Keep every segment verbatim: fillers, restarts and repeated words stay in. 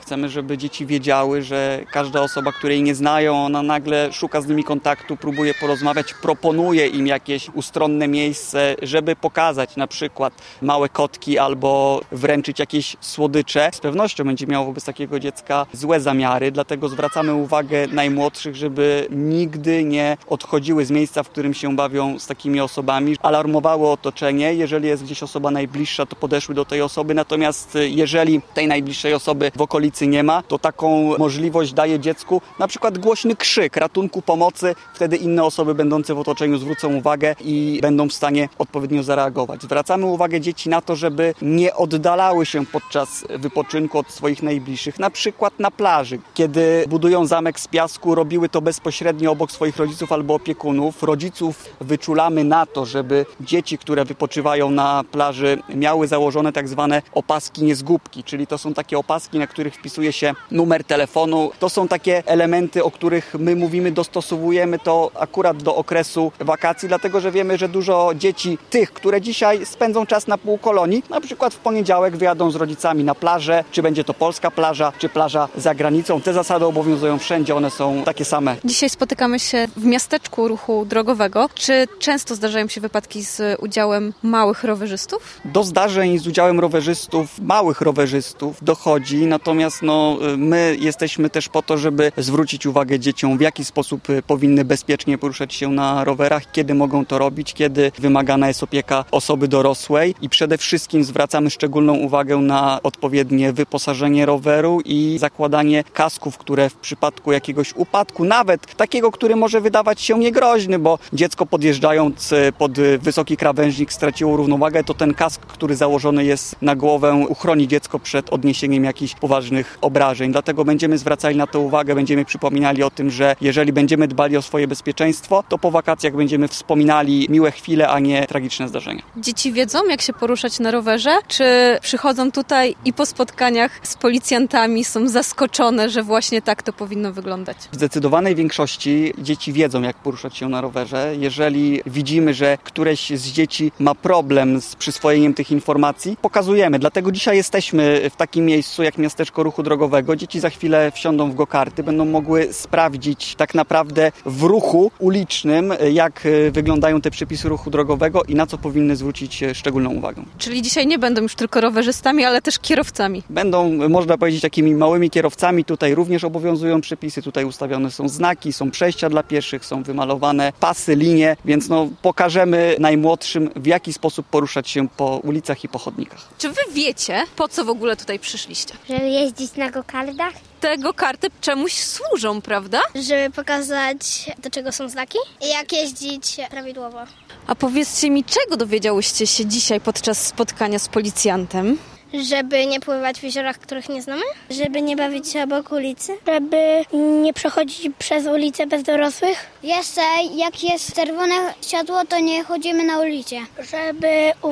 Chcemy, żeby dzieci wiedziały, że każda osoba, której nie znają, ona nagle szuka z nimi kontaktu, próbuje porozmawiać, proponuje im jakieś ustronne miejsce, żeby pokazać na przykład małe kotki albo wręczyć jakieś słodycze. Z pewnością będzie miało wobec takiego dziecka złe zamiary, dlatego zwracamy uwagę najmłodszych, żeby nigdy nie odchodziły z miejsca, w którym się bawią z takimi osobami. Alarmowały otoczenie, jeżeli jest gdzieś osoba najbliższa, to podeszły do tej osoby, natomiast jeżeli tej najbliższej osoby w okolicy nie ma, to taką możliwość daje dziecku na przykład głośny krzyk ratunku, pomocy, wtedy inne osoby będące w otoczeniu zwrócą uwagę i będą w stanie odpowiednio zareagować. Zwracamy uwagę dzieci na to, żeby nie oddalały się podczas wypoczynku od swoich najbliższych, na przykład na plaży. Kiedy budują zamek z piasku, robiły to bezpośrednio obok swoich rodziców albo opiekunów. Rodziców wyczulamy na to, żeby dzieci, które wypoczywają na plaży, miały założone tak zwane opaski niezgubki, czyli to są takie opaski, na których wpisuje się numer telefonu. To są takie elementy, o których my mówimy, dostosowujemy to akurat do okresu wakacji, dlatego że wiemy, że dużo dzieci, tych, które dzisiaj spędzą czas na półkolonii, na przykład w poniedziałek wyjadą z rodzicami na plażę, czy będzie to polska plaża, czy plaża za granicą. Te zasady obowiązują wszędzie, one są takie same. Dzisiaj spotykamy się w miasteczku ruchu drogowego. Czy często zdarzają się wypadki z udziałem małych rowerzystów? Do zdarzeń z udziałem rowerzystów, małych rowerzystów dochodzi, natomiast no, my jesteśmy też po to, żeby zwrócić uwagę dzieciom, w jaki sposób powinny bezpiecznie poruszać się na rowerach, kiedy mogą to robić, kiedy wymagana jest opieka osoby dorosłej i przede wszystkim zwracamy szczególną uwagę na odpowiednie wyposażenie roweru i zakładanie kasków, które w przypadku jakiegoś upadku, nawet takiego, który może wydawać się niegroźny, bo dziecko podjeżdżając pod wysoki krawężnik straciło równowagę, to ten kask, który założony jest na głowę, uchroni dziecko przed odniesieniem jakichś poważnych obrażeń. Dlatego będziemy zwracali na to uwagę, będziemy przypominali o tym, że jeżeli będziemy dbali o swoje bezpieczeństwo, to po wakacjach będziemy wspominali miłe chwile, a nie tragiczne zdarzenia. Dzieci wiedzą, jak się poruszać na rowerze? Czy przychodzą tutaj i po spotkaniach z policjantami są zaskoczone, że właśnie tak to powinno wyglądać? W zdecydowanej większości dzieci wiedzą, jak poruszać się na rowerze. Jeżeli widzimy, że któreś z dzieci ma problem z przyswojeniem tych informacji, pokazujemy. Dlatego dzisiaj jesteśmy w takim miejscu jak miasteczko ruchu drogowego. Dzieci za chwilę wsiądą w go-karty, będą mogły sprawdzić tak naprawdę w ruchu ulicznym, jak wyglądają te przepisy ruchu drogowego i na co powinny zwrócić szczególną uwagę. Czyli dzisiaj nie będą już tylko rowerzystami, ale też kierowcami. Będą, można powiedzieć, takimi małymi kierowcami. Tutaj również obowiązują przepisy. Tutaj ustawione są znaki, są przejścia dla pieszych, są wymalowane pasy, linie, więc no, pokażemy najmłodszym, w jaki sposób poruszać się po ulicach i po chodnikach. Czy wy wiecie, po co w ogóle tutaj przyszliście? Żeby jeździć na go-kardach? Te go-karty czemuś służą, prawda? Żeby pokazać, do czego są znaki i jak jeździć prawidłowo. A powiedzcie mi, czego dowiedziałyście się dzisiaj podczas spotkania z policjantem? Żeby nie pływać w jeziorach, których nie znamy? Żeby nie bawić się obok ulicy? Żeby nie przechodzić przez ulicę bez dorosłych? Jeszcze jak jest czerwone światło, to nie chodzimy na ulicę. Żeby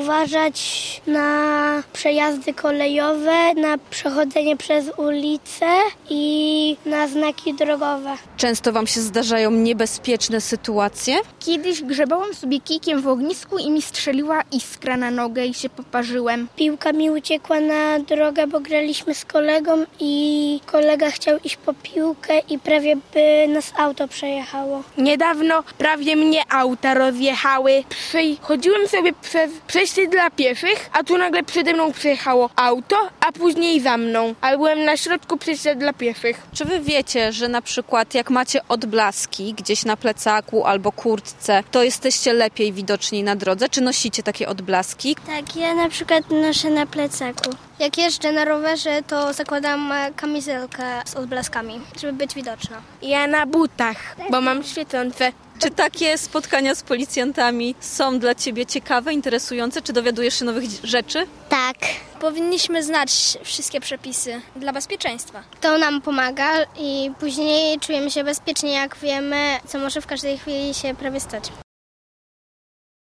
uważać na przejazdy kolejowe, na przechodzenie przez ulicę i na znaki drogowe. Często wam się zdarzają niebezpieczne sytuacje? Kiedyś grzebałam sobie kijkiem w ognisku i mi strzeliła iskra na nogę i się poparzyłem. Piłka mi uciekła na drogę, bo graliśmy z kolegą i kolega chciał iść po piłkę i prawie by nas auto przejechało. Niedawno prawie mnie auta rozjechały. Przechodziłem sobie przez przejście dla pieszych, a tu nagle przede mną przejechało auto, a później za mną. A byłem na środku przejścia dla pieszych. Czy wy wiecie, że na przykład jak macie odblaski gdzieś na plecaku albo kurtce, to jesteście lepiej widoczni na drodze? Czy nosicie takie odblaski? Tak, ja na przykład noszę na plecaku. Jak jeżdżę na rowerze, to zakładam kamizelkę z odblaskami, żeby być widoczna. Ja na butach, bo mam świecące. Czy takie spotkania z policjantami są dla ciebie ciekawe, interesujące? Czy dowiadujesz się nowych rzeczy? Tak. Powinniśmy znać wszystkie przepisy dla bezpieczeństwa. To nam pomaga i później czujemy się bezpiecznie, jak wiemy, co może w każdej chwili się prawie stać.